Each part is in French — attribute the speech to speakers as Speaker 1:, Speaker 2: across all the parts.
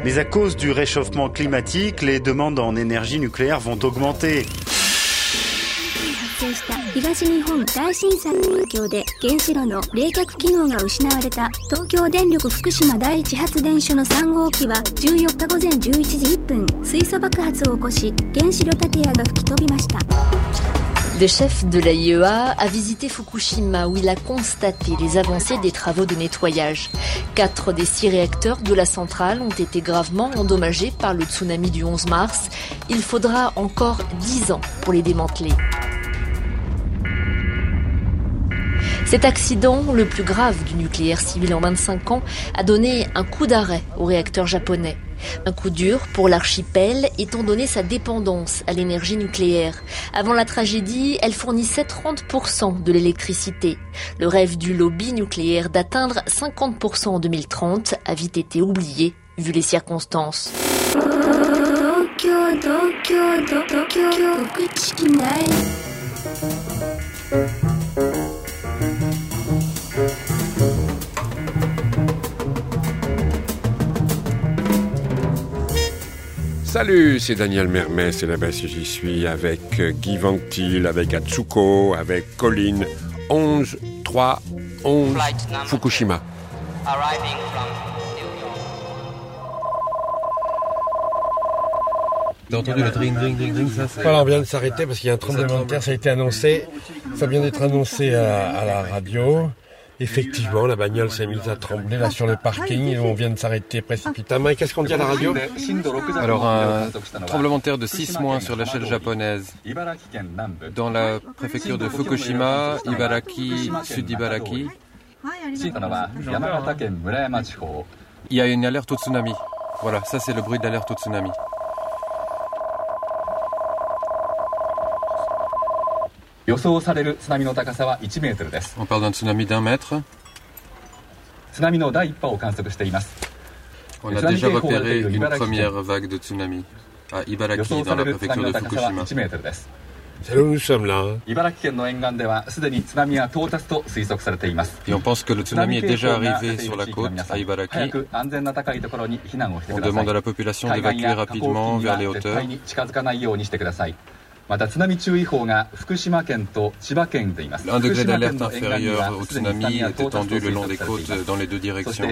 Speaker 1: Mais à cause du réchauffement climatique, les demandes en énergie nucléaire vont augmenter.
Speaker 2: 東日本大震災の影響で原子炉の冷却機能が失われた東京電力福島第一発電所の3号機は14日午前11時1分水素爆発を起こし原子炉建屋が吹き飛びました。
Speaker 3: Le chef de l'AIEA a visité Fukushima où il a constaté les avancées des travaux de nettoyage. 4 des 6 réacteurs de la centrale ont été gravement endommagés par le tsunami du 11 mars. Il faudra encore 10 ans pour les démanteler. Cet accident, le plus grave du nucléaire civil en 25 ans, a donné un coup d'arrêt au réacteur japonais. Un coup dur pour l'archipel étant donné sa dépendance à l'énergie nucléaire. Avant la tragédie, elle fournissait 30% de l'électricité. Le rêve du lobby nucléaire d'atteindre 50% en 2030 a vite été oublié, vu les circonstances.
Speaker 4: Salut, c'est Daniel Mermès et là-bas si j'y suis avec Guy Vanctil, avec Atsuko, avec Colline. 11, 3, 11, Fukushima.
Speaker 5: T'as entendu le dring, ça c'est...
Speaker 6: Voilà, on vient de s'arrêter parce qu'il y a un tremblement de terre, ça a été annoncé. Ça vient d'être annoncé à la radio. Effectivement, la bagnole s'est mise à trembler là sur le parking et on vient de s'arrêter précipitamment. Et qu'est-ce qu'on dit à la radio ?
Speaker 5: Alors un tremblement de terre de 6 sur l'échelle japonaise. Dans la préfecture de Fukushima, Ibaraki, Sud-Ibaraki, il y a une alerte au tsunami. Voilà, ça c'est le bruit d'alerte au tsunami. On parle d'un tsunami d'1 mètre. On a déjà repéré une première vague de tsunami à Ibaraki, dans la préfecture de Fukushima.
Speaker 6: C'est là où nous sommes là.
Speaker 5: Et on pense que le tsunami est déjà arrivé sur la côte à Ibaraki. On demande à la population d'évacuer rapidement vers les hauteurs. Un degré d'alerte inférieur au tsunami est étendu le long des côtes dans les deux directions.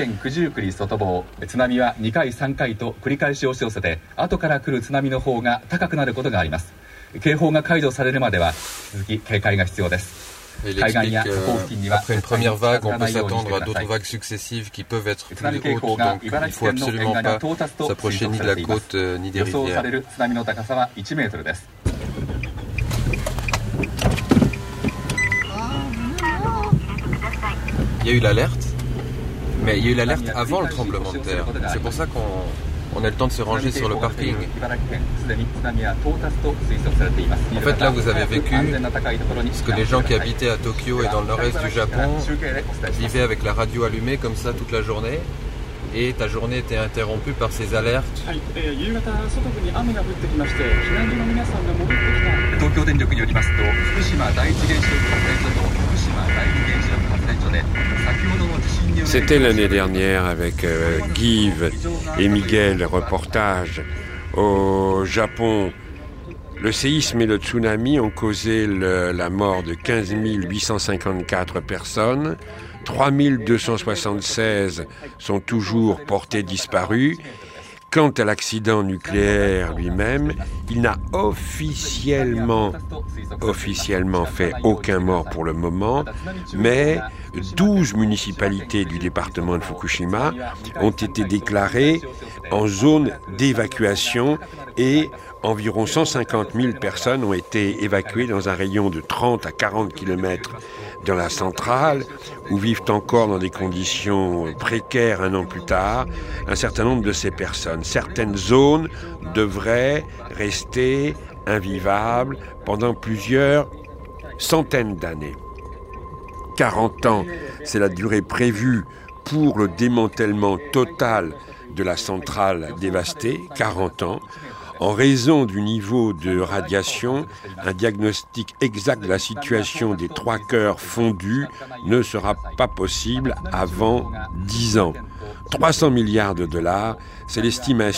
Speaker 5: Et il explique qu'après une première vague, on peut s'attendre à d'autres vagues successives qui peuvent être plus hautes, donc il ne faut absolument pas s'approcher ni de la côte ni des rivières. Il y a eu l'alerte, mais il y a eu l'alerte avant le tremblement de terre. C'est pour ça qu'on a le temps de se ranger sur le parking. En fait, là, vous avez vécu ce que les gens qui habitaient à Tokyo et dans le nord-est du Japon vivaient avec la radio allumée comme ça toute la journée. Et ta journée était interrompue par ces alertes.
Speaker 4: C'était l'année dernière avec Guy et Miguel, reportage au Japon. Le séisme et le tsunami ont causé la mort de 15 854 personnes. 3 276 sont toujours portés disparus. Quant à l'accident nucléaire lui-même, il n'a officiellement fait aucun mort pour le moment, mais 12 municipalités du département de Fukushima ont été déclarées en zone d'évacuation et environ 150 000 personnes ont été évacuées dans un rayon de 30 à 40 km dans la centrale, où vivent encore dans des conditions précaires un an plus tard un certain nombre de ces personnes. Certaines zones devraient rester invivables pendant plusieurs centaines d'années. 40 ans, c'est la durée prévue pour le démantèlement total de la centrale dévastée, 40 ans. En raison du niveau de radiation, un diagnostic exact de la situation des 3 cœurs fondus ne sera pas possible avant 10 ans. 300 milliards de dollars, c'est l'estimation